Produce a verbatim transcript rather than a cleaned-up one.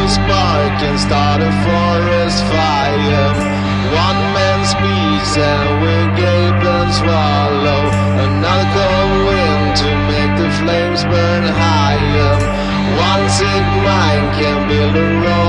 spark and start a forest fire. One man speaks and we gape and swallow. Another cold wind to make the flames burn higher. One sick mind can build a road